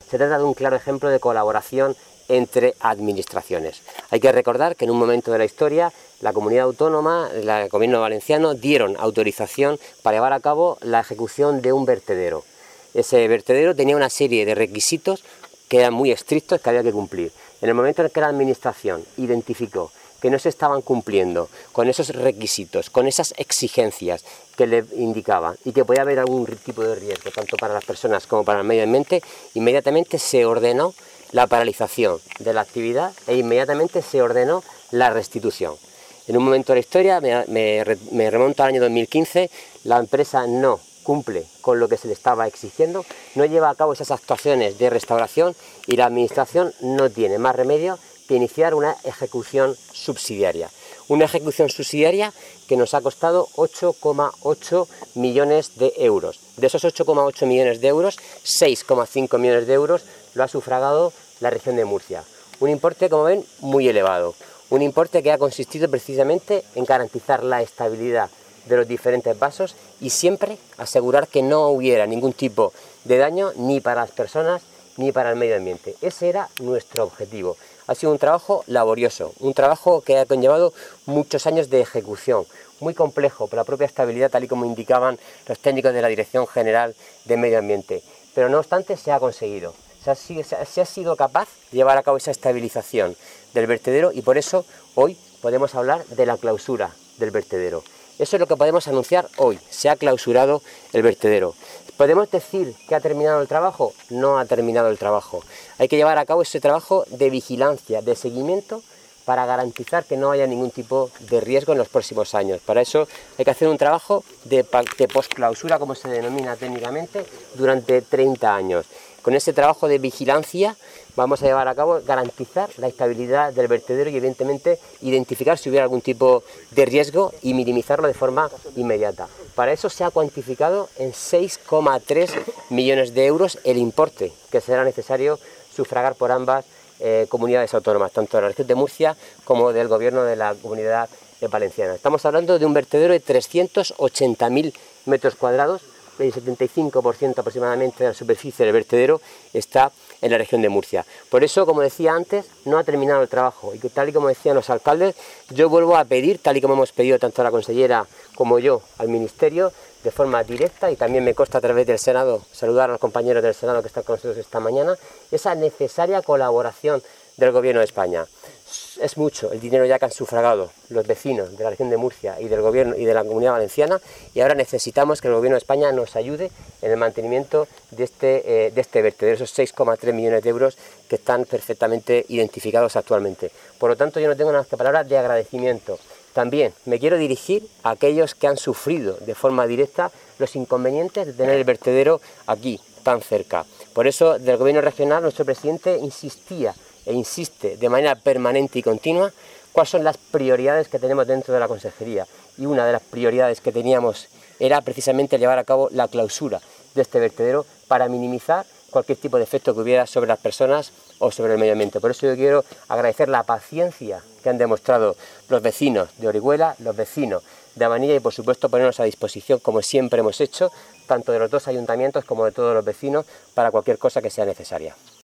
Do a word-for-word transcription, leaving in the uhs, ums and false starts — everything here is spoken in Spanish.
Se trata de un claro ejemplo de colaboración entre administraciones. Hay que recordar que en un momento de la historia la comunidad autónoma, el gobierno valenciano dieron autorización para llevar a cabo la ejecución de un vertedero. Ese vertedero tenía una serie de requisitos que eran muy estrictos que había que cumplir. En el momento en que la administración identificó que no se estaban cumpliendo con esos requisitos, con esas exigencias que le indicaban y que podía haber algún tipo de riesgo tanto para las personas como para el medio ambiente, inmediatamente se ordenó la paralización de la actividad e inmediatamente se ordenó la restitución. En un momento de la historia, me, me, me remonto al año dos mil quince, la empresa no cumple con lo que se le estaba exigiendo, no lleva a cabo esas actuaciones de restauración y la administración no tiene más remedio que iniciar una ejecución subsidiaria. Una ejecución subsidiaria que nos ha costado ocho coma ocho millones de euros. De esos ocho coma ocho millones de euros, seis coma cinco millones de euros lo ha sufragado la región de Murcia. Un importe, como ven, muy elevado. Un importe que ha consistido precisamente en garantizar la estabilidad de los diferentes vasos y siempre asegurar que no hubiera ningún tipo de daño ni para las personas ni para el medio ambiente. Ese era nuestro objetivo. Ha sido un trabajo laborioso, un trabajo que ha conllevado muchos años de ejecución, muy complejo por la propia estabilidad, tal y como indicaban los técnicos de la Dirección General de Medio Ambiente. Pero no obstante se ha conseguido, se ha, se ha sido capaz de llevar a cabo esa estabilización del vertedero y por eso hoy podemos hablar de la clausura del vertedero. Eso es lo que podemos anunciar hoy, se ha clausurado el vertedero. ¿Podemos decir que ha terminado el trabajo? No ha terminado el trabajo. Hay que llevar a cabo ese trabajo de vigilancia, de seguimiento, para garantizar que no haya ningún tipo de riesgo en los próximos años. Para eso hay que hacer un trabajo de, de postclausura, como se denomina técnicamente, durante treinta años. Con ese trabajo de vigilancia vamos a llevar a cabo, garantizar la estabilidad del vertedero y evidentemente identificar si hubiera algún tipo de riesgo y minimizarlo de forma inmediata. Para eso se ha cuantificado en seis coma tres millones de euros el importe que será necesario sufragar por ambas eh, comunidades autónomas, tanto de la región de Murcia como del gobierno de la comunidad valenciana. Estamos hablando de un vertedero de trescientos ochenta mil metros cuadrados, el setenta y cinco por ciento aproximadamente de la superficie del vertedero está en la región de Murcia. Por eso, como decía antes, no ha terminado el trabajo y que, tal y como decían los alcaldes, yo vuelvo a pedir, tal y como hemos pedido tanto a la consellera como yo al Ministerio, de forma directa, y también me consta a través del Senado, saludar a los compañeros del Senado que están con nosotros esta mañana, esa necesaria colaboración del Gobierno de España. Es mucho el dinero ya que han sufragado los vecinos de la región de Murcia y del Gobierno y de la Comunidad Valenciana, y ahora necesitamos que el Gobierno de España nos ayude en el mantenimiento de este, eh, de este vertedero, esos seis coma tres millones de euros que están perfectamente identificados actualmente. Por lo tanto, yo no tengo nada más que palabras de agradecimiento. También me quiero dirigir a aquellos que han sufrido de forma directa los inconvenientes de tener el vertedero aquí, tan cerca. Por eso, del Gobierno regional, nuestro presidente insistía e insiste de manera permanente y continua cuáles son las prioridades que tenemos dentro de la consejería. Y una de las prioridades que teníamos era precisamente llevar a cabo la clausura de este vertedero para minimizar cualquier tipo de efecto que hubiera sobre las personas o sobre el medio ambiente. Por eso yo quiero agradecer la paciencia que han demostrado los vecinos de Orihuela, los vecinos de Amanilla y por supuesto ponernos a disposición, como siempre hemos hecho, tanto de los dos ayuntamientos como de todos los vecinos, para cualquier cosa que sea necesaria.